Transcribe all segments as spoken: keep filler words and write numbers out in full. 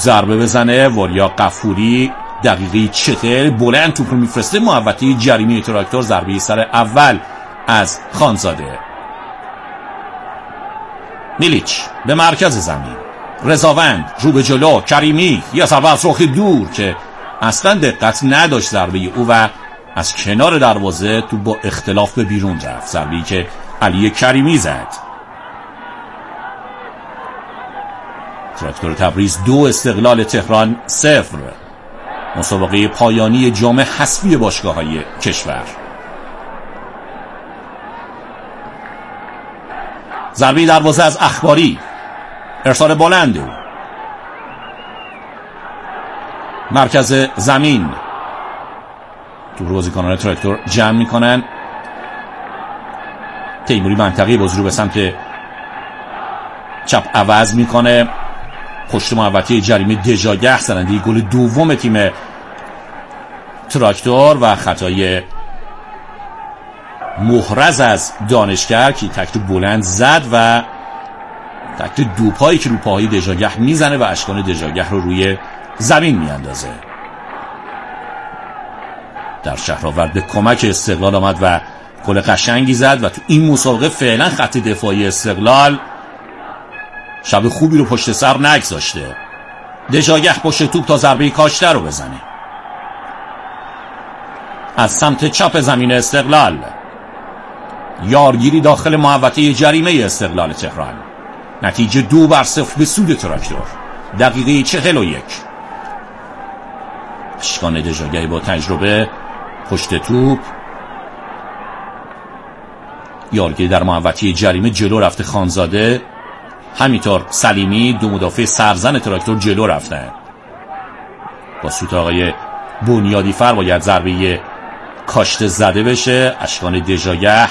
ضربه بزنه. واریا غفوری دقیقه چهل بلند توپ رو میفرسته محوطه جریمه تراکتور. ضربه سر اول از خانزاده. میلیچ به مرکز زمین، رضاوند رو به جلو، کریمی یا ضربه از رخ دور که اصلا دقت نداشت ضربه او و از کنار دروازه تو با اختلاف به بیرون رفت. ضربه‌ای که علی کریمی زد. تراکتور تبریز دو، استقلال تهران صفر. مسابقه پایانی جام حذفی باشگاه‌های کشور. ضربه دروازه از اخباری، ارسال بلند او، مرکز زمین. تو بازیکنان تراکتور جمع میکنن. تیموری منطقه بازی رو به سمت چپ عوض میکنه. پشت محوطه جریمه دژاگه زننده گل دوم تیم تراکتور و خطای محرز از دانشگر که تکت بلند زد و تکت دو پایی که رو پاهای دژاگه میزنه و اشکان دژاگه رو روی زمین میاندازه. در شهرآورد به کمک استقلال آمد و گل قشنگی زد و تو این مسابقه فعلا خط دفاعی استقلال شب خوبی رو پشت سر نگذاشته. دژاگه پشت توپ تا ضربه کاشته رو بزنه. از سمت چپ زمین استقلال یارگیری داخل محوطه جریمه استقلال تهران. نتیجه دو بر صفر به سود تراکتور. دقیقه چهل و یک. اشکان دژاگه با تجربه پشت توپ. یارگیری در محوطه جریمه، جلو رفته خانزاده، همینطور سلیمی. دو مدافع سرزن تراکتور جلو رفتن. با سوت آقای بنیادی فر باید ضربه کاشته زده بشه. اشکان دژاگه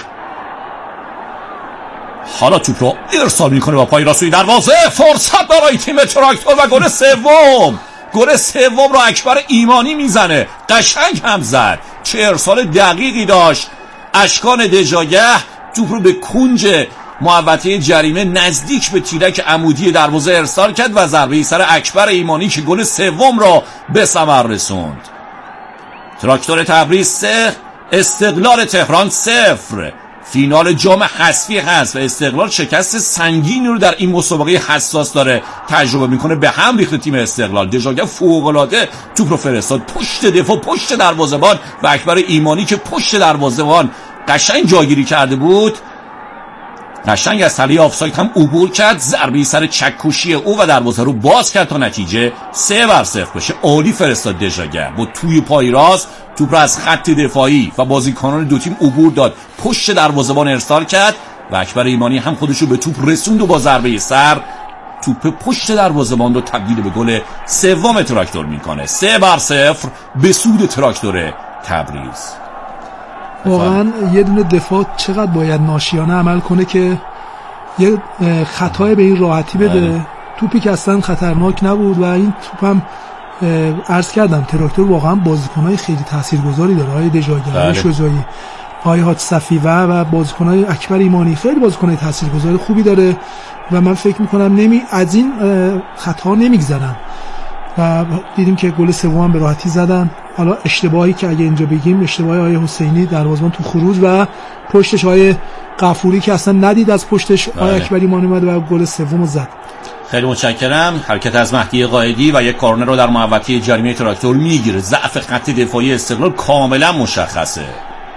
حالا توپ رو ارسال میکنه با پای راست دروازه. فرصت برای تیم تراکتور و گل سوم. گل سوم رو اکبر ایمانی میزنه. قشنگ هم زد. چه ارسال دقیقی داشت. اشکان دژاگه توپ رو به کنج محوطه جریمه نزدیک به تیرک عمودی دروازه ارسال کرد و ضربه سر اکبر ایمانی که گل سوم را به ثمر رسوند. تراکتور تبریز سه، استقلال تهران صفر. فینال جام حذفی هست و استقلال شکست سنگینی رو در این مسابقه حساس داره تجربه میکنه. به هم ریخت تیم استقلال. دژاگه فوق‌العاده توپ رو فرستاد پشت دفاع، پشت دروازه‌بان و اکبر ایمانی که پشت دروازه‌بان قشنگ جاگیری کرده بود قشنگ از تله آفساید هم عبور کرد. ضربه سر چکشی او و دروازه رو باز کرد تا نتیجه سه بر صفر بشه. عالی فرستاد دژاگه با توی پای راست توپ رو از خط دفاعی و بازیکنان دو تیم عبور داد، پشت دروازه‌بان ارسال کرد و اکبر ایمانی هم خودش رو به توپ رسوند و با ضربه سر توپ پشت دروازه‌بان رو تبدیل به گل سوم تراکتور میکنه. سه بر صفر به سود تراکتور تبریز. واقعا یه دونه دفاع چقدر باید ناشیانه عمل کنه که یه خطای به این راحتی بده. توپی که اصلا خطرناک نبود و این توپ هم عرض کردم تراکتور واقعا بازیکنای خیلی تاثیرگذاری داره. های دژاگه، های شجاعی، های حاج صفیوه و بازیکنای اکبر ایمانی خیلی بازیکنای تاثیرگذار خوبی داره و من فکر میکنم نمی از این خطا نمیگذرن و دیدیم که گل سوم به راحتی زدن. حالا اشتباهی که اگه اینجا بگیم اشتباهی آقای حسینی دروازه‌بان تو خروج و پشتش آقای غفوری که اصلا ندید از پشتش آقای اکبر ایمانی اومد و گل سومو زد. خیلی متشکرم. حرکت از مهدی قائدی و یک کورنر رو در محوطه جریمه تراکتور میگیره. ضعف خط دفاعی استقلال کاملا مشخصه.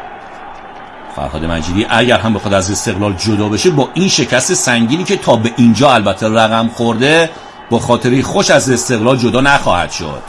فرهاد مجیدی اگر هم بخواد از استقلال جدا بشه با این شکست سنگینی که تا به اینجا البته رقم خورده با خاطری خوش از استقلال جدا نخواهد شد.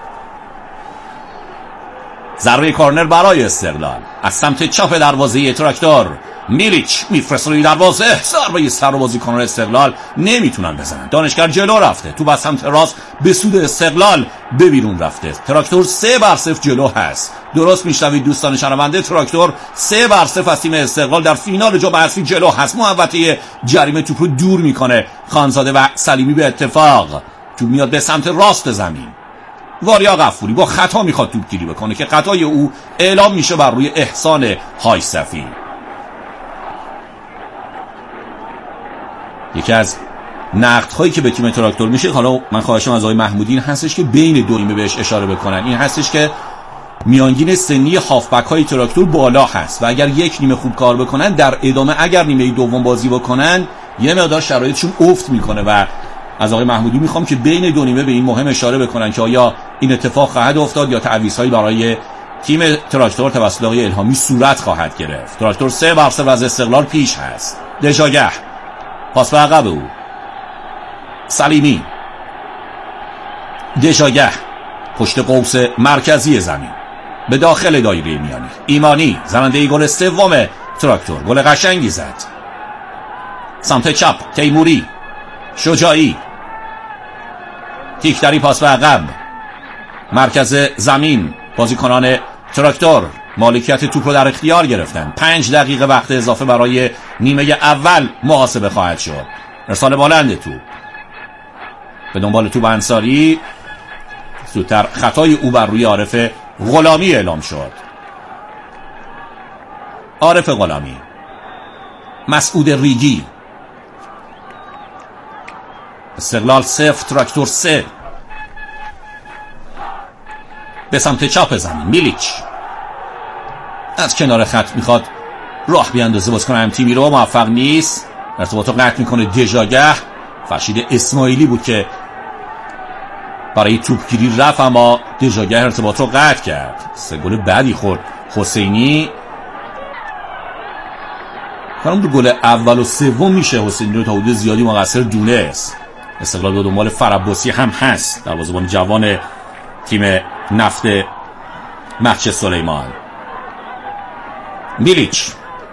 ضربه کورنر برای استقلال از سمت چپ دروازه تراکتور. میلیچ میفرسته روی دروازه. ضربه سر و بازیکنان استقلال نمیتونن بزنن. دانشگر جلو رفته. تو به سمت راست به سود استقلال به بیرون رفته. تراکتور سه بر صفر جلو هست. درست میشنوید دوستان شنونده. تراکتور سه بر صفر از تیم استقلال در فینال جام حذفی جلو هست. محوطه جریمه توپ رو دور میکنه. خانزاده و سلیمی به اتفاق توپ میاد به سمت راست زمین. واریا غفوری با خطا میخواد توپ گیری بکنه که خطای او اعلام میشه بر روی احسان هایصفی. یکی از نقد هایی که به تیم تراکتور میشه، حالا من خواهشم از آقای محمودی هستش که بین دو نیمه بهش اشاره بکنن، این هستش که میانگین سنی هافبک های تراکتور بالا هست و اگر یک نیمه خوب کار بکنن در ادامه اگر نیمه دوم بازی بکنن یه مقدار شرایطشون افت میکنه و از آقای محمودی میخوام که بین دو نیمه به این مهم اشاره بکنن که آیا این اتفاق خواهد افتاد یا تعویض‌هایی برای تیم تراکتور توسط آقای الهامی صورت خواهد گرفت. تراکتور سه بر سه از استقلال پیش هست. دژاگه پاس به عقب او، سلیمی، دژاگه پشت قوس مرکزی زمین به داخل دایره میانی، ایمانی زننده گل سوم تراکتور، گل قشنگی زد. سمت چپ تیموری، شجاعی، تیکتری پاس به عقب، مرکز زمین بازیکنان تراکتور مالکیت توپ رو در اختیار گرفتن. پنج دقیقه وقت اضافه برای نیمه اول محاسبه خواهد شد. ارسال بلند توپ به دنبال توپ انصاری، زودتر خطای او بر روی عارف غلامی اعلام شد. عارف غلامی، مسعود ریگی، استقلال صفر تراکتور سه. به سمت چپ زمین میلیچ از کنار خط میخواد راه بیاندازه بازیکن ام تیمی رو، موفق نیست، ارتباط رو قطع میکنه. دژاگه، فرشید اسماعیلی بود که برای توپگیری رفت اما دژاگه ارتباط رو قطع کرد. سه گل بعدی خورد حسینی. کنم دو گل اول و سوم میشه حسینی رو تا حدود زیادی مقصر دونست. استقلال به دنبال فرباسی هم هست، دروازه‌بان جوان تیم نفت مهچه سلیمان. میلیچ،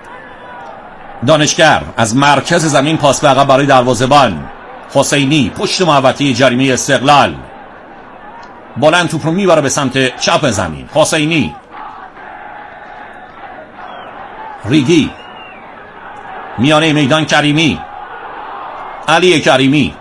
دانشگر از مرکز زمین پاس به عقب برای دروازه‌بان حسینی پشت محوطه جریمه استقلال، بلند توپ رو میبره به سمت چپ زمین. حسینی، ریگی، میانه میدان کریمی، علی کریمی،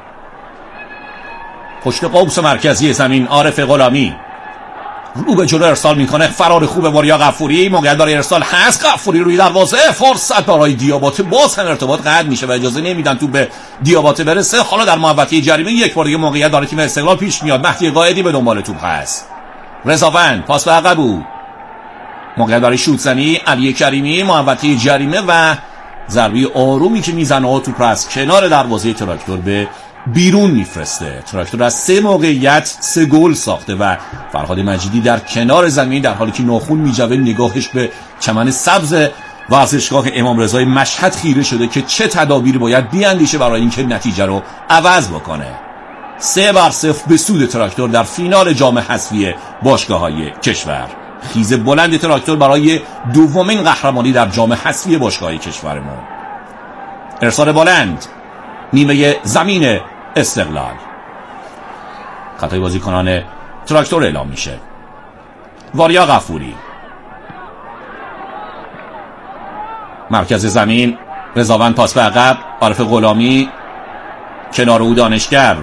پشت قوس مرکزی زمین عارف غلامی، رو به جلو ارسال میکنه. فرار خوب وریا غفوری، موقعیت برای ارسال هست. غفوری روی دروازه، فرصت برای دیاباته، باز هم ارتباط قطع میشه و اجازه نمیدن تو به دیاباته برسه. حالا در محوطه جریمه یک بار دیگه موقعیت برای تیم استقلال پیش میاد. مهدی قائدی به دنبال توپ هست. رضاوند پاس به عقب بود، موقعیت برای شوت زنی. علی کریمی محوطه جریمه و ضربه آرومی که میزنه توپ از کنار دروازه تراکتور به بیرون میفرسته. تراکتور از سه موقعیت سه گل ساخته و فرهاد مجیدی در کنار زمین در حالی که ناخون میجوه نگاهش به چمن سبز ورزشگاه امام رضای مشهد خیره شده که چه تدابیری باید بیاندیشه برای اینکه نتیجه رو عوض بکنه. سه بر صفر به سود تراکتور در فینال جام حذفی باشگاه‌های کشور. خیز بلند تراکتور برای دومین قهرمانی در جام حذفی باشگاه‌های کشورمون. ارسال بلند نیمه زمین استقلال، خطای بازیکنان تراکتور اعلام میشه. واریا غفوری، مرکز زمین رضاوند پاس به عقب، عارف غلامی کنار او دانشگر،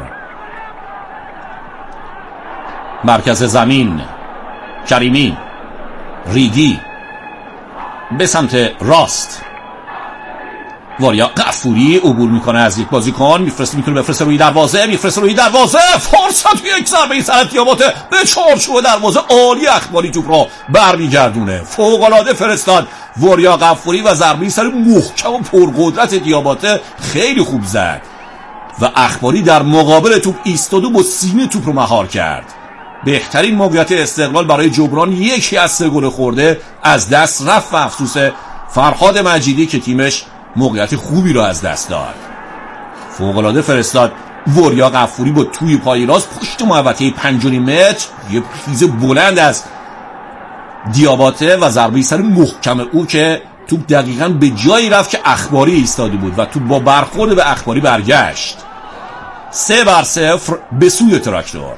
مرکز زمین کریمی، ریگی به سمت راست، واریا غفوری عبور میکنه از یک بازیکن، میفرسته میتونه بفرسته روی دروازه، میفرسته روی دروازه، فرصت یک ضربه این سر دیاباته به چارچوب دروازه. عالی اخباری توپ رو برمیگردونه، فوق العاده فرستاد واریا غفوری و ضربه سر محکم و پرقدرت دیاباته خیلی خوب زد و اخباری در مقابل توپ ایستاد و با سینه توپ رو مهار کرد. بهترین موقعیت استقلال برای جبران یکی از سه گل خورده از دست رفت و افسوس فرهاد مجیدی که تیمش موقعیت خوبی رو از دست داد. فوق‌العاده فرستاد واریا غفوری با توی پای راست پشت محوطه پنج و نیم متر، یه خیز بلند از دیاباته و ضربه سر محکم او که توپ دقیقاً به جایی رفت که اخباری ایستاده بود و توپ با برخورد به اخباری برگشت. سه بر صفر به سوی تراکتور.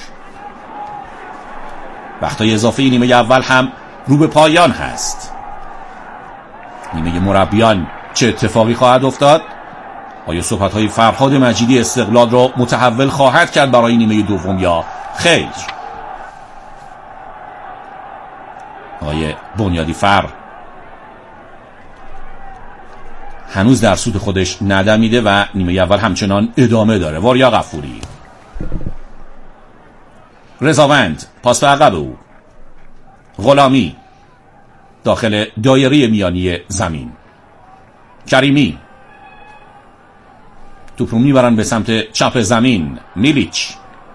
وقتای اضافه نیمه اول هم رو به پایان هست. نیمه مربیان چه اتفاقی خواهد افتاد؟ آیا صحبت‌های فرهاد مجیدی استقلال را متحول خواهد کرد برای نیمه دوم یا خیر؟ آقای بنیادی فر هنوز در سود خودش ندمیده و نیمه اول همچنان ادامه داره. واریا غفوری، رضاوند، پاس به عقب او، غلامی داخل دایره میانی زمین، کریمی توپ رو میبرن به سمت چپ زمین، میلیچ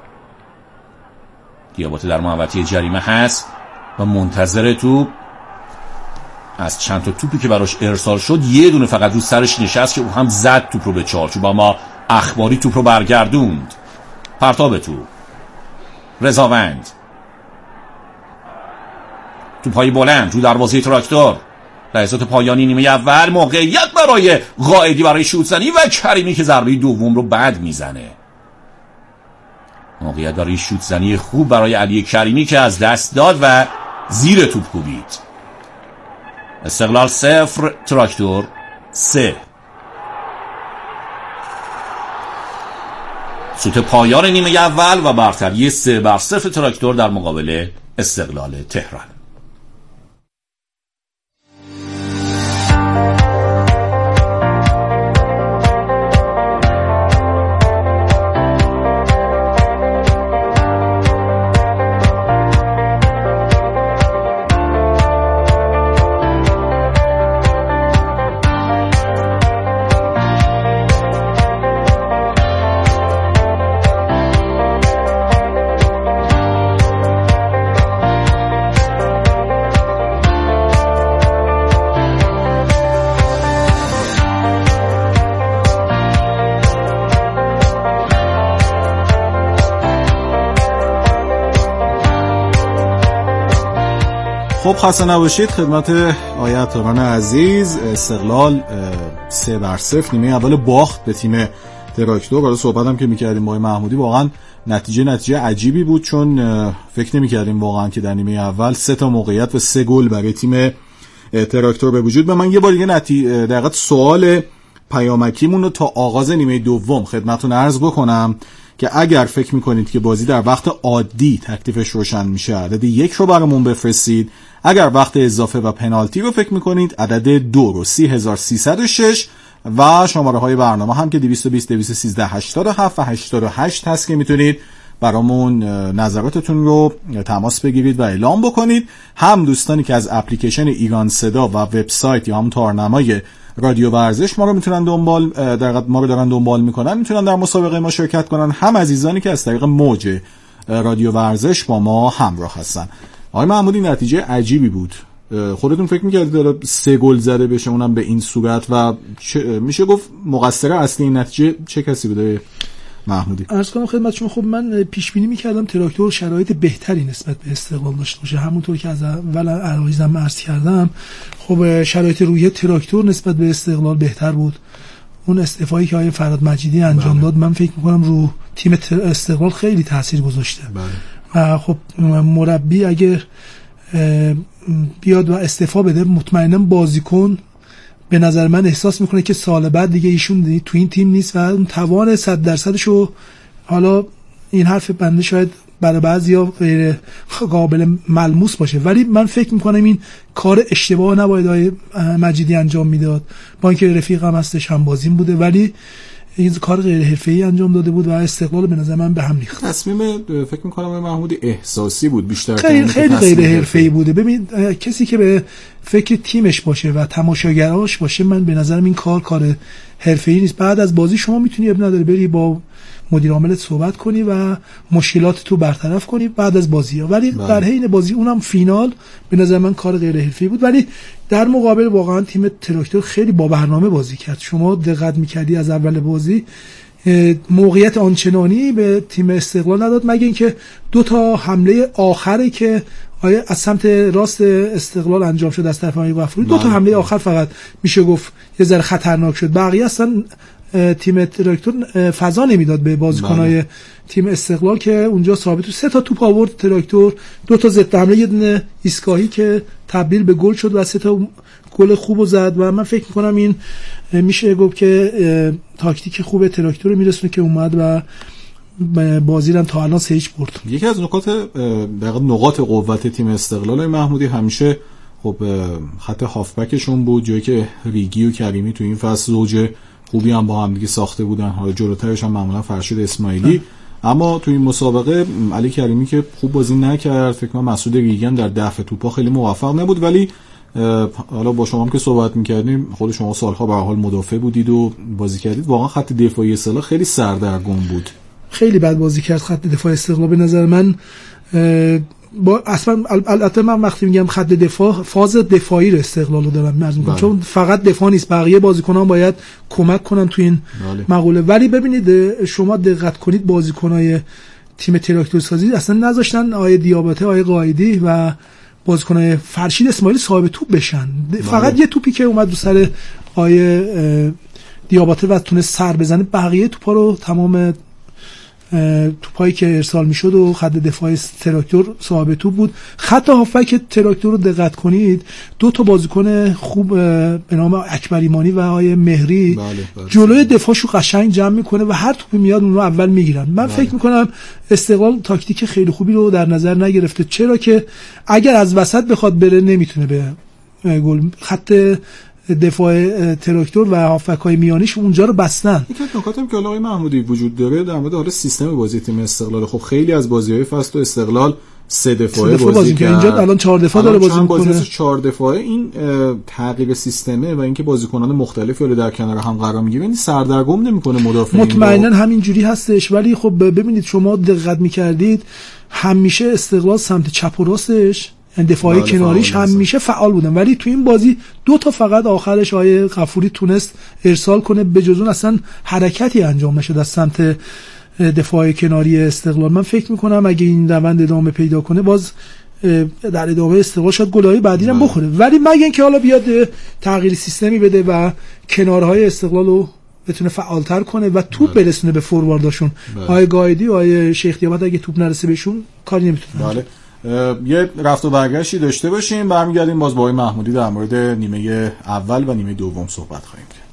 دیاباته در محوطه جریمه هست و منتظر توپ. از چند تا توپی که براش ارسال شد یه دونه فقط رو سرش نشست که او هم زد توپ رو به چارچوب، اما اخباری توپ رو برگردوند. پرتاب توپ، رضاوند، توپ‌های بلند رو دروازه تراکتور. لحظات پایانی نیمه اول، موقعیت برای قائدی برای شوت زنی و کریمی که ضربه دوم رو بعد میزنه. موقعیت برای شوت زنی خوب برای علی کریمی که از دست داد و زیر توپ کوبید. استقلال صفر، تراکتور سه. سوت پایان نیمه اول و برتری سه بر صفر تراکتور در مقابل استقلال تهران. خب خسته نباشید خدمت آقای عطاران عزیز. استقلال سه بر صفر نیمه اول باخت به تیم تراکتور. برای صحبت هم که میکردیم با آقای محمودی واقعا نتیجه نتیجه عجیبی بود، چون فکر نمیکردیم واقعا که در نیمه اول سه تا موقعیت و سه گل برای تیم تراکتور به وجود. به من یه بار دیگه نتیجه دقیقاً سوال پیامکیمون رو تا آغاز نیمه دوم خدمتتون عرض بکنم که اگر فکر میکنید که بازی در وقت عادی تکلیفش روشن میشه عدد یک رو برامون بفرستید. اگر وقت اضافه و پنالتی رو فکر میکنید عدد دو رو سی هزار و سیصد و شش و شماره های برنامه هم که دویست و بیست دویست و سیزده هشتاد و هفت و هشتاد و هشت هست که میتونید برامون نظراتتون رو تماس بگیرید و اعلام بکنید. هم دوستانی که از اپلیکیشن ایران صدا و وبسایت یا هم تارنمای رادیو ورزش ما رو میتونن دنبال در ما رو دارن دنبال میکنن میتونن در مسابقه ما شرکت کنن، هم عزیزانی که از طریق موج رادیو ورزش با ما همراه هستن. آقای محمودی نتیجه عجیبی بود. خودتون فکر می‌کردید داره سه گل زده بشه اونم به این صورت و میشه گفت مقصر اصلی این نتیجه چه کسی بوده محمودی؟ عرض کنم خدمت شما خب من پیش بینی می‌کردم تراکتور شرایط بهتری نسبت به استقلال داشته باشه، همونطور که از اول عرایزم عرض کردم. خب شرایط روحی تراکتور نسبت به استقلال بهتر بود. اون استعفایی که آقای فراد مجیدی انجام داد من فکر می‌کنم رو تیم استقلال خیلی تاثیر گذاشته. بله. و خب مربی اگر بیاد و استعفا بده مطمئناً بازیکن به نظر من احساس میکنه که سال بعد دیگه ایشون تو این تیم نیست و اون توان صد درصدشو، حالا این حرف بنده شاید برای بعضیا غیر قابل ملموس باشه ولی من فکر میکنم این کار اشتباه نباید آقای مجیدی انجام میداد، با اینکه رفیقم هستش هم بازیم بوده ولی این کار غیر حرفه‌ای انجام داده بود و استقلال به نظر من به هم ریخت. تصمیم فکر می‌کنم محمودی احساسی بود بیشتر، خیلی خیلی غیر حرفه‌ای بوده. ببین کسی که به فکر تیمش باشه و تماشاگراش باشه من به نظرم این کار کار حرفه‌ای نیست. بعد از بازی شما میتونی اب نداره بری با مدیر عاملت صحبت کنی و مشکلات تو برطرف کنی بعد از بازی ها. ولی بله. در حین بازی اونم فینال به نظر من کار غیر حرفه‌ای بود. ولی در مقابل واقعا تیم تراکتور خیلی با برنامه بازی کرد. شما دقت می‌کردی از اول بازی موقعیت آنچنانی به تیم استقلال نداد مگه اینکه دو تا حمله آخری که آیا از سمت راست استقلال انجام شد از طرف آقای غفوری، دو تا حمله آخر فقط میشه گفت یه ذره خطرناک شد. بقیه اصلا تیم تراکتور فضا نمیداد به بازیکن‌های تیم استقلال که اونجا ثابت. سه تا توپ آورد تراکتور، دو تا ضد حمله، یه دونه ایستگاهی که تبدیل به گل شد و سه تا گل خوبو زد و من فکر می‌کنم این میشه گفت که تاکتیک خوب تراکتور میرسونه که اومد و بازی رو تا الان سه هیچ برد. یکی از نقاط نقاط قوت تیم استقلال محمودی همیشه خب خط هافبکشون بود، جایی که ریگی و کریمی تو این فصل زوج خوبی هم با هم دیگه ساخته بودن. حالا جلوترش هم معمولا فرشید اسماعیلی. اما تو این مسابقه علی کریمی که خوب بازی نکرد، فکر کنم مسعود ریگی هم در دفع توپا خیلی موفق نبود، ولی حالا با شما هم که صحبت می‌کردیم، خود شما سالها به هر حال مدافع بودید و بازی کردید، واقعا خط دفاعی استقلال خیلی سردرگم بود. خیلی بد بازی کرد خط دفاع استقلال به نظر من. با اصلا البته من وقتی میگم خط دفاع، فاز دفاعی رو استقلال رو دارم عرض می‌کنم، چون فقط دفاع نیست، بقیه بازیکنان باید کمک کنن تو این بله. مقوله. ولی ببینید شما دقت کنید بازیکنای تیم تراکتور سازی اصلا نذاشتن آیه دیاباته، آیه قائدی و بازیکنای فرشید اسماعیلی صاحب توپ بشن. بله. فقط یه توپی که اومد رو سر آیه دیاباته و تونست سر بزنه، بقیه توپا رو تمام توپایی که ارسال میشد و خط دفاعی تراکتور صاحب توپ بود. خط هافبک تراکتور رو دقت کنید، دو تا بازیکن خوب به نام اکبر ایمانی و آقای مهری بله بله. جلوی دفاعشو قشنگ جمع میکنه و هر توپی میاد اون رو اول میگیرن. من بله. فکر میکنم استقلال تاکتیک خیلی خوبی رو در نظر نگرفته، چرا که اگر از وسط بخواد بره نمیتونه به گل. خط دفاع تراکتور و هافبک‌های میانیش اونجا رو بستن. یک نکته هم که آقای محمودی وجود داره در مورد حالا سیستم بازی تیم استقلال، خب خیلی از بازی‌های فصل استقلال سه دفاعه بازی, بازی کرد. اینجا الان چهار دفاع داره بازی می‌کنه. بازی چهار دفاعه. این تغییر سیستمه و اینکه بازیکنان مختلفی رو در کنار هم قرار می‌گیره، یعنی سردرگم نمی‌کنه مدافعین. مطمئناً همین جوری هستش، ولی خب ببینید شما دقت می‌کردید همیشه استقلال سمت چپ و راستش دفاعی کناریش همیشه فعال بودن، ولی تو این بازی دو تا فقط آخرش آیه غفوری تونست ارسال کنه، به جز اون اصلا حرکتی انجام نشد از سمت دفاعی کناری استقلال. من فکر میکنم اگه این روند ادامه پیدا کنه باز در ادامه استقلال شاید گلای بعدی هم بخوره، ولی مگه اینکه حالا بیاد تغییر سیستمی بده و کنارهای استقلال رو بتونه فعالتر کنه و توپ برسونه به فوروارداشون. آیه قائدی و آیه شیخ دیابت اگه توپ نرسه بهشون کاری نمیتونه. بله. یه رفت و برگشتی داشته باشیم، برمیگردیم باز با آقای محمودی در مورد نیمه اول و نیمه دوم صحبت خواهیم کرد.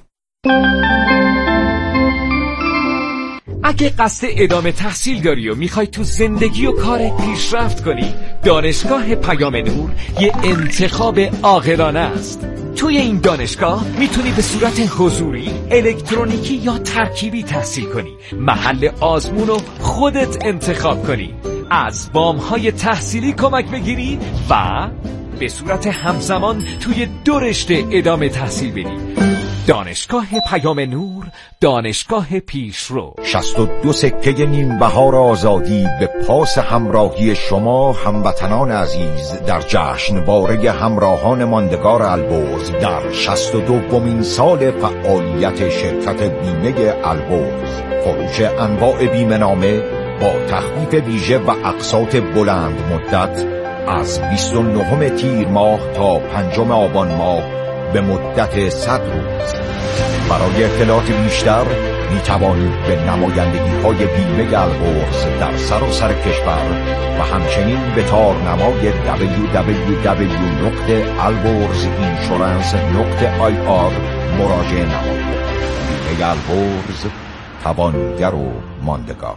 اگه قصد ادامه تحصیل داری و میخوای تو زندگی و کارت پیشرفت کنی، دانشگاه پیام نور یه انتخاب عاقلانه است. توی این دانشگاه میتونی به صورت حضوری، الکترونیکی یا ترکیبی تحصیل کنی. محل آزمون رو خودت انتخاب کنی، از وام‌های تحصیلی کمک بگیری و به صورت همزمان توی دو رشته ادامه تحصیل بدی. دانشگاه پیام نور، دانشگاه پیشرو. شصت و دو سکه نیم بهار آزادی به پاس همراهی شما هموطنان عزیز در جشنواره همراهان ماندگار البرز در شصت و دومین سال فعالیت شرکت بیمه البرز. فروش انواع بیمه نامه با تخفیف ویژه و اقساط بلند مدت از بیست و نهم تیر ماه تا پنجم آبان ماه به مدت صد روز. برای اطلاعات بیشتر می توانید به نمایندگی‌های بیمه البرز در سراسر کشور و همچنین به تارنمای دبلیو دبلیو دبلیو نقطه البرز اینشورنس نقطه آی آر مراجعه نمایید. بیمه البرز، توانگر و ماندگار.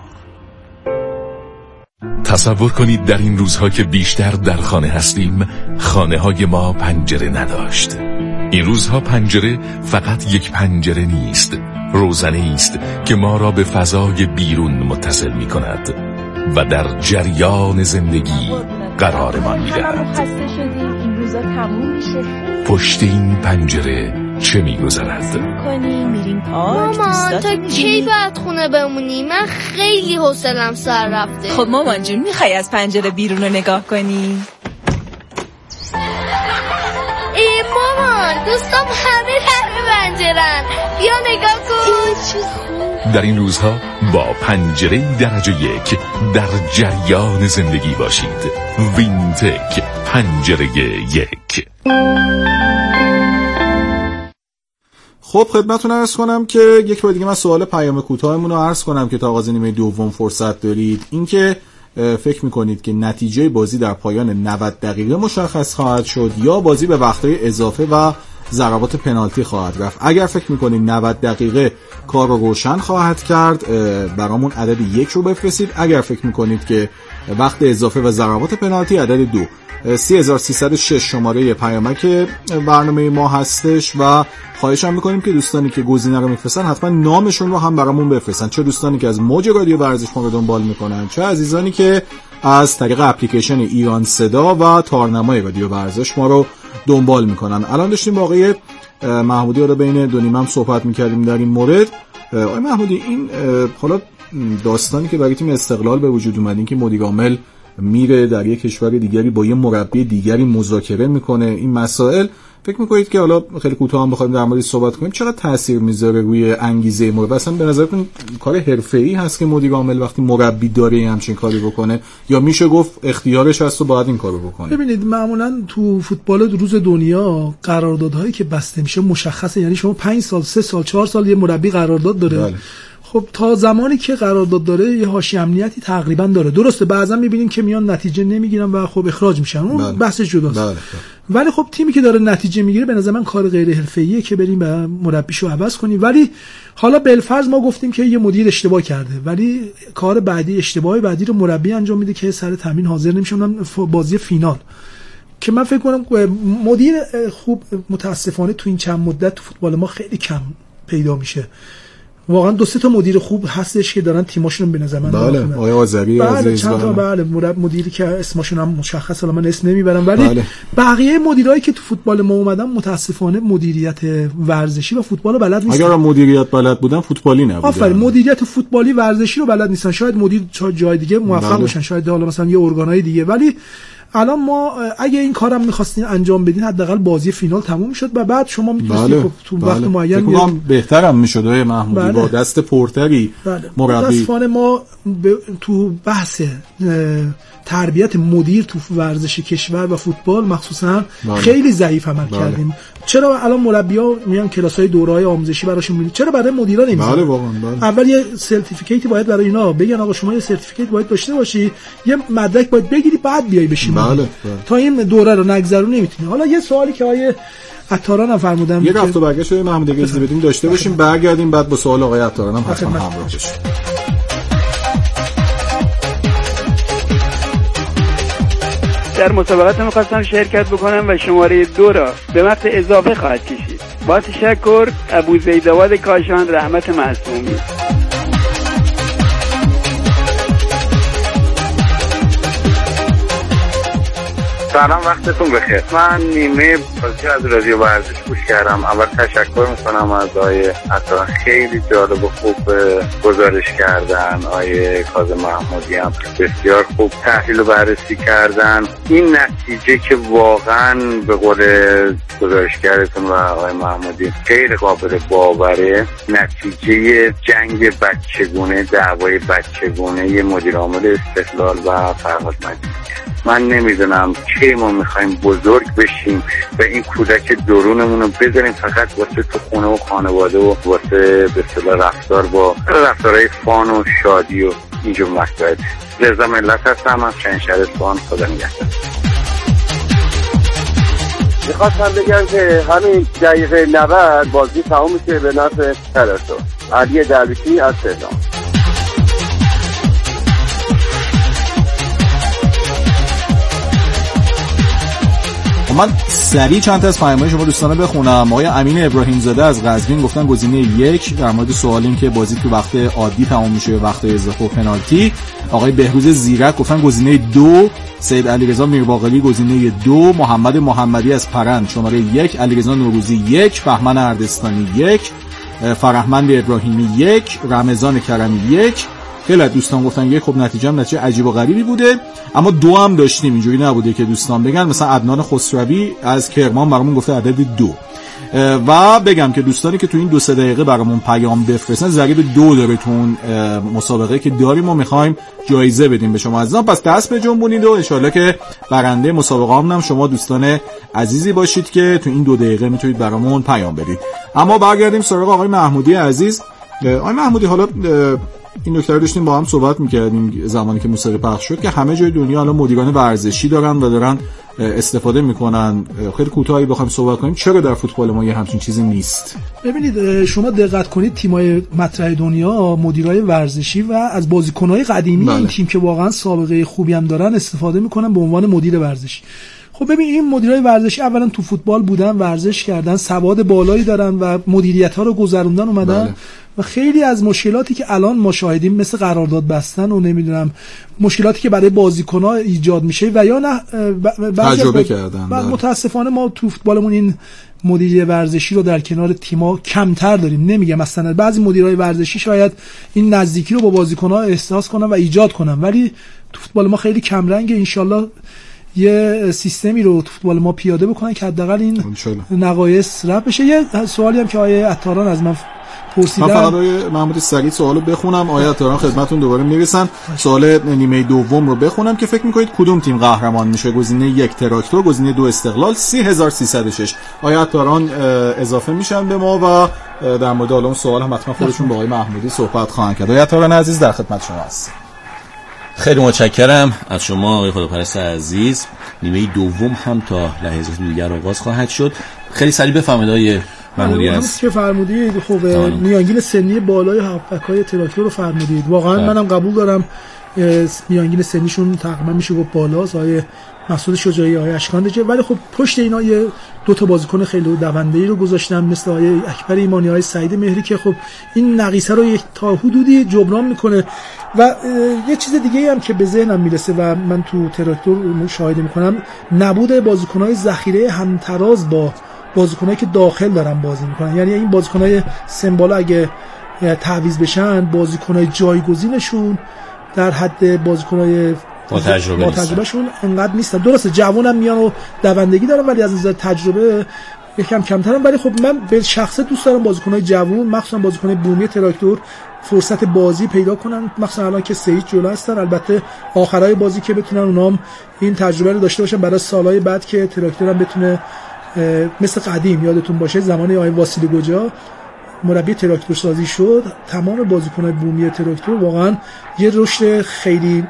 تصور کنید در این روزها که بیشتر در خانه هستیم، خانه های ما پنجره نداشت. این روزها پنجره فقط یک پنجره نیست، روزنه است که ما را به فضای بیرون متصل می کند و در جریان زندگی قرارمان می دهد. پشت این پنجره چه می گذرد؟ مامان تا کی باید خونه بمونی؟ من خیلی حوصله‌ام سر رفته. خب مامان جون میخوای از پنجره بیرون رو نگاه کنی؟ ای مامان دوستام همه در پنجره‌ن، بیا نگاه کن. در این روزها با پنجره درجه یک در جریان زندگی باشید. وینتک پنجره یک. خب خدمتتون عرض کنم که یک بار دیگه من سوال پیام کوتاهمون رو عرض کنم که تا آغاز نیمه دوم فرصت دارید. اینکه فکر میکنید که نتیجه بازی در پایان نود دقیقه مشخص خواهد شد یا بازی به وقتهای اضافه و ضربات پنالتی خواهد رفت؟ اگر فکر میکنید نود دقیقه کار رو روشن خواهد کرد، برامون عدد یک رو بفرستید. اگر فکر میکنید که وقت اضافه و ضربات پنالتی، عدد دو. سه هزار و سیصد و شش شماره پیامک برنامه ما هستش و خواهش هم میکنیم که دوستانی که گزینه رو میفرستن حتما نامشون رو هم برامون بفرستن، چه دوستانی که از موج رادیو ورزش ما رو دنبال میکنن، چه عزیزانی که از طریق اپلیکیشن ایران صدا و تارنمای رادیو ورزش ما رو دنبال میکنن. الان داشتیم با آقای محمودی رو بین دو نیمه هم صحبت میکردیم در این مورد. آقای محمودی، این حالا داستانی که برای تیم استقلال به وجود اومد، این که مدیر عامل میره در یک کشور دیگری با یه مربی دیگری مذاکره میکنه، این مسائل فکر میکنید که حالا خیلی کوتاه هم بخوایم در موردش صحبت کنیم چقدر تاثیر میذاره روی انگیزه مربی؟ اصلا به نظرتون کار حرفه‌ای هست که مدیر عامل وقتی مربی داره همچین کاری بکنه، یا میشه گفت اختیارش هست و باید این کارو بکنه؟ ببینید معمولا تو فوتبال روز دنیا قراردادهایی که بسته میشه مشخصه، یعنی شما پنج سال، سه سال، چهار سال یه مربی قرارداد داره. بله. خب تا زمانی که قرارداد داره یه حاشیه امنیتی تقریبا داره. درسته بعضا میبینیم که میان نتیجه نمیگیرن و خب اخراج میشن، اون بله. بحث جداست. بله. ولی خب تیمی که داره نتیجه میگیره به نظر من کار غیر حرفه‌ایه که بریم به مربیشو عوض کنیم. ولی حالا بالفرض ما گفتیم که یه مدیر اشتباه کرده، ولی کار بعدی اشتباهی بعدی رو مربی انجام میده که سر تمرین حاضر نمیشه، اونم بازی فینال، که من فکر کنم مدیر خوب متاسفانه تو این چند مدت تو فوتبال ما خیلی کم پیدا میشه. واقعا دو سه تا مدیر خوب هستش که دارن تیماشون رو به نظر من بله آقای آذری بله چند تا بله مدیری که اسمشون هم مشخصه، الان من اسم نمیبرم، ولی بله. بقیه مدیرایی که تو فوتبال ما اومدن متاسفانه مدیریت ورزشی و فوتبال رو بلد نیستن. اگر مدیریت بلد بودن فوتبالی نبودن. آفرین، مدیریت فوتبالی ورزشی رو بلد نیستن. شاید مدیر جای دیگه موفق بله. باشن، شاید حالا مثلا یه ارگانای دیگه، ولی الان ما اگه این کارم می‌خواستین انجام بدین حداقل بازی فینال تموم شد و بعد شما می‌تونستید بله. تو وقت بله. معین فکر بهترم می‌شد آقای محمودی بله. با دست پرتری بله. مربی. متأسفانه ما ب... تو بحث تربیت مدیر تو ورزش کشور و فوتبال مخصوصا بله. خیلی ضعیف عمل بله. کردیم. چرا الان مربی‌ها میان کلاس‌های دوره‌های آموزشی براشون می‌دن؟ چرا برای مدیرا نمی‌ذارن؟ بله واقعا بله. اول یه سرتیفیکیتی باید برای اینا بگن آقا شما یه سرتیفیکیت باید داشته باشی، یه مدرک باید بگیری بعد بیای بشین. بله. بله. تا این دوره رو نگذرون نمی‌تونی. حالا یه سوالی که آیه عطاران هم فرمودن یه رفت و برگشت محمود اجازه بدیم داشته باشیم، برگردیم بعد با سوال آقای عطاران هم حتما همراه بشیم. در مسابقات می‌خواستم شرکت بکنم و شماره دو را به وقت اضافه خواهد کشید. با تشکر، ابوزیدآباد کاشان، رحمت معصومی. سلام، وقتتون بخیر. من نیمه بازی از رادیو ورزش گوش کردم. اول تشکر میکنم از آقای عطا، خیلی جالب و خوب گزارش کردن. آقای کاظم محمودی هم بسیار خوب تحلیل و بررسی کردن. این نتیجه که واقعا به قول گزارشگرتون و آقای محمودی غیر قابل باوره، نتیجه جنگ بچگونه، دعوای بچگونه مدیر عامل استقلال و فرهاد مجیدی. من نمیدونم کی ما میخوایم بزرگ بشیم و این کودک درونمون رو بذاریم فقط واسه تو خونه و خانواده و واسه به اصطلاح رفتار با رفتارهای فان و شادی و اینجور مسائل. رضا ملت هستم از شهر اصفهان. خدا نگهدار. میخواستم بگم که همین دقیقه نود بازی تمام میشه به نفع طرفدار. علی درویشی از تهران. من سریع چند تا از پیام‌های شما دوستانه بخونم. آقای امین ابراهیم زاده از قزوین گفتن گزینه یک در مورد سوال این که بازی تو وقت عادی تمام میشه یا وقت اضافه و پنالتی. آقای بهروز زیرک گفتن گزینه دو. سید علیرضا میرباقری گزینه دو. محمد محمدی از پرند شماره یک. علیرضا نوروزی یک. بهمن اردستانی یک. فرهمند ابراهیمی یک. رمضان کرمی یک. خیلی دوستان گفتن یک. خب نتیجه هم نتیجه عجیب و غریبی بوده، اما دو هم داشتیم، اینجوری نبوده که دوستان بگن. مثلا عدنان خسروی از کرمان برامون گفته عدد دو. و بگم که دوستانی که تو این دو سه دقیقه برامون پیام بفرستن ضریب دو داره تو اون مسابقه که داریم و میخوایم جایزه بدیم به شما عزیزان. پس دست بجنبونید و انشالله که برنده مسابقه هم شما دوستان عزیزی باشید که تو این دو دقیقه میتونید برامون پیام بدید. اما برگردیم سراغ آقای محمودی عزیز. آقای محمودی، حالا این نکته رو داشتیم با هم صحبت می‌کردیم زمانی که موسیقی پخش شد که همه جای دنیا الان مدیران ورزشی دارن و دارن استفاده میکنن. خیلی کوتاهی بخوایم صحبت کنیم چرا در فوتبال ما یه همچین چیزی نیست. ببینید شما دقت کنید تیم‌های مطرح دنیا مدیرای ورزشی و از بازیکن‌های قدیمی بله. این تیم که واقعا سابقه خوبی هم دارن استفاده میکنن به عنوان مدیر ورزشی. خب ببین این مدیرای ورزشی اولا تو فوتبال بودن، ورزش کردن، سواد بالایی دارن و مدیریت‌ها رو گذروندن اومدن بله. و خیلی از مشکلاتی که الان ما شاهدیم مثل قرارداد بستن و نمیدونم مشکلاتی که برای بازیکن‌ها ایجاد میشه و یا نه تجربه کردن و متاسفانه ما تو فوتبالمون این مدیریت ورزشی رو در کنار تیم‌ها کمتر داریم. نمیگم مثلا بعضی مدیرای ورزشی شاید این نزدیکی رو با بازیکن‌ها احساس کنن و ایجاد کنن، ولی تو فوتبال ما خیلی کم رنگه. انشالله یه سیستمی رو تو فوتبال ما پیاده بکنن که حداقل این نقایص رفع بشه. یه سوالی هم که آیه عطاران از من پرسیدن، من فقط آیه محمود سریع سوالو بخونم. آیه عطاران خدمتتون دوباره میرسن. سوال نیمه دوم رو بخونم که فکر میکنید کدوم تیم قهرمان میشه؟ گزینه یک تراکتور، گزینه دو استقلال. سی هزار و سیصد و شش آیه عطاران اضافه میشن به ما و در مورد اون سوال هم حتما خودشون با آقای محمودی صحبت خواهند کرد. آیه عطاران عزیز در خدمت شما هست. خیلی متشکرم از شما آقای خداپرست عزیز. نیمه دوم هم تا لحظات دیگر آغاز خواهد شد. خیلی سریع بفرمایید آقای محمودی است که فرمودید. خب میانگین سنی بالای هافبک‌های تراکتور رو فرمودید. واقعا ده. منم قبول دارم میانگین سنیشون تقریبا میشه گفت بالاست. آقای مسعود شجاعی، آقای اشکاندجه، ولی خب پشت اینا یه دو تا بازیکن خیلی دونده‌ای رو گذاشتن مثل آقای اکبر ایمانی، آقای سعید مهری که خب این نقیصه رو تا حدودی جبران میکنه. و یه چیز دیگه هم که به ذهنم میرسه و من تو تراکتور مشاهده میکنم، نبود بازیکن‌های ذخیره همتراز با بازیکنایی که داخل دارن بازی میکنن. یعنی این بازیکنای سمبالا اگه تعویض بشن، بازیکنای جایگزینشون در حد بازیکنای با تجربه با تجربهشون انقدر نیستن. درسته جوانم میان و دوندگی دارن ولی از نظر تجربه یکم کمترن. ولی خب من به شخصه دوست دارم بازیکنای جوان، مخصوصا بازیکنای بومی تراکتور فرصت بازی پیدا کنن، مخصوصا الان که سه هیچ جلو هستن. البته آخرای بازی که بتونن اونام این تجربه رو داشته باشن برای سالهای بعد که تراکتور هم بتونه مثل قدیم، یادتون باشه زمانی آقای واسیل گوجا مربی تراکتور سازی شد، تمام بازیکن‌های بومی تراکتور واقعا یه رشد خیلی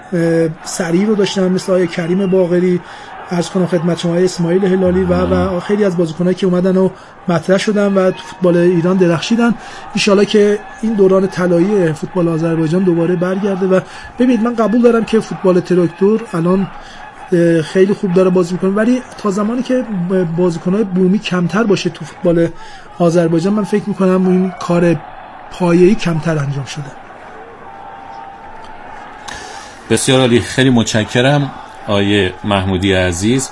سریع رو داشتن، مثل آقای کریم باقری، عرض کنم خدمت شما اسماعیل هلالی و و خیلی از بازیکنایی که اومدن و مطرح شدن و تو فوتبال ایران درخشیدن. ان شاءالله که این دوران طلایی فوتبال آذربایجان دوباره برگرده. و ببینید من قبول دارم که فوتبال تراکتور الان خیلی خوب داره بازی میکنه، ولی تا زمانی که بازیکن‌های بومی کمتر باشه تو فوتبال آذربایجان، من فکر میکنم این کار پایه‌ای کمتر انجام شده. بسیار عالی، خیلی متشکرم آیه محمودی عزیز.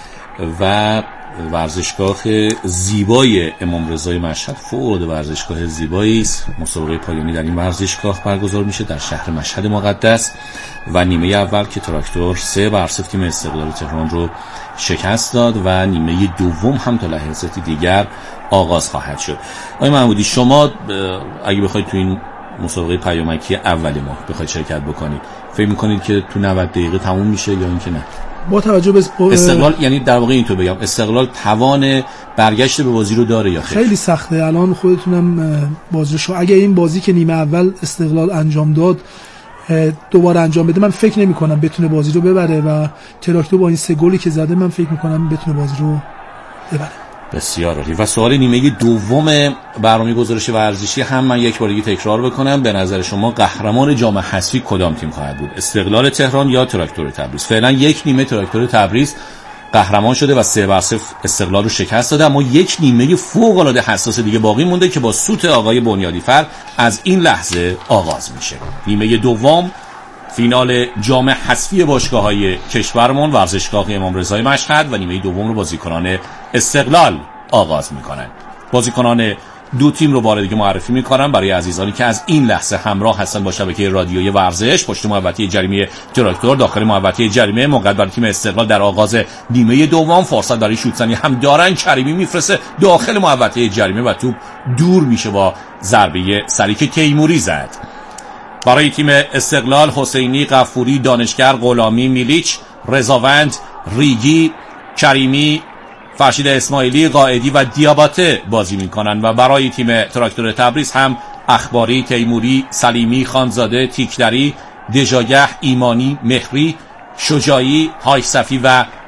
و ورزشگاه زیبای امام رضای مشهد فوق ورزشگاه زیبایی است. مسابقه پایانی در این ورزشگاه برگزار میشه در شهر مشهد مقدس و نیمه اول که تراکتور سه بر صفر تیم استقلال تهران رو شکست داد و نیمه دوم هم تا لحظاتی دیگر آغاز خواهد شد. آقای محمودی شما اگه بخواید تو این مسابقه پیامکی اول ما بخواید شرکت بکنید، فکر می‌کنید که تو نود دقیقه تموم میشه یا اینکه نه؟ با توجه به استقلال، یعنی در واقع اینطور بگم استقلال توان برگشت به بازی رو داره یا خیر؟ خیلی سخته. الان خودتونم بازیشو اگه این بازی که نیمه اول استقلال انجام داد دوباره انجام بده، من فکر نمی کنم بتونه بازی رو ببره و تراکتور با این سه گلی که زده من فکر می کنم بتونه بازی رو ببره. بسیار عالی. و سوال نیمه دوم برنامه گزارش ورزشی هم من یک بار دیگه تکرار بکنم، به نظر شما قهرمان جام حذفی کدام تیم خواهد بود؟ استقلال تهران یا تراکتور تبریز؟ فعلا یک نیمه تراکتور تبریز قهرمان شده و سه بر صفر استقلال رو شکست داده، اما یک نیمه فوق العاده حساس دیگه باقی مونده که با سوت آقای بنیادیفر از این لحظه آغاز میشه. نیمه دوم فینال جام حذفی باشگاه‌های کشورمون ورزشگاه امام رضای مشهد و نیمه دوم رو بازیکنان استقلال آغاز میکنن. بازیکنان دو تیم رو بار دیگه معرفی میکنم برای عزیزانی که از این لحظه همراه هستن با شبکه رادیویی ورزش. پشت محوطه جریمه تراکتور، داخل محوطه جریمه موقع برای تیم استقلال در آغاز نیمه دوم فرصت برای شوت زنی هم دارن. کریمی میفرسته داخل محوطه جریمه و توپ دور میشه با ضربه سری که تیموری زد. برای تیم استقلال حسینی، غفوری، دانشگر، غلامی، میلیچ، رضاوند، ریگی، کریمی، فرشید اسماعیلی، قائدی و دیاباته بازی میکنن و برای تیم تراکتور تبریز هم اخباری، تیموری، سلیمی، خانزاده، تیکدری، دژاگه، ایمانی، مهری، شجاعی، های صفی و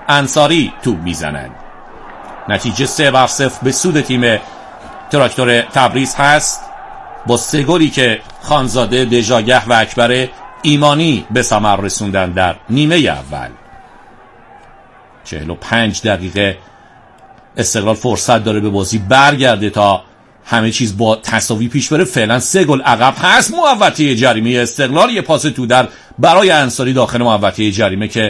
انصاری توپ میزنند. نتیجه سه بر صفر به سود تیم تراکتور تبریز هست با سه گلی که خانزاده، دژاگه و اکبر ایمانی به ثمر رسوندن در نیمه اول. چهل و پنج دقیقه استقلال فرصت داره به بازی برگرده تا همه چیز با تساوی پیش بره. فعلا سه گل عقب هست. محوطه جریمه استقلال، یه پاس تو در برای انصاری داخل محوطه جریمه که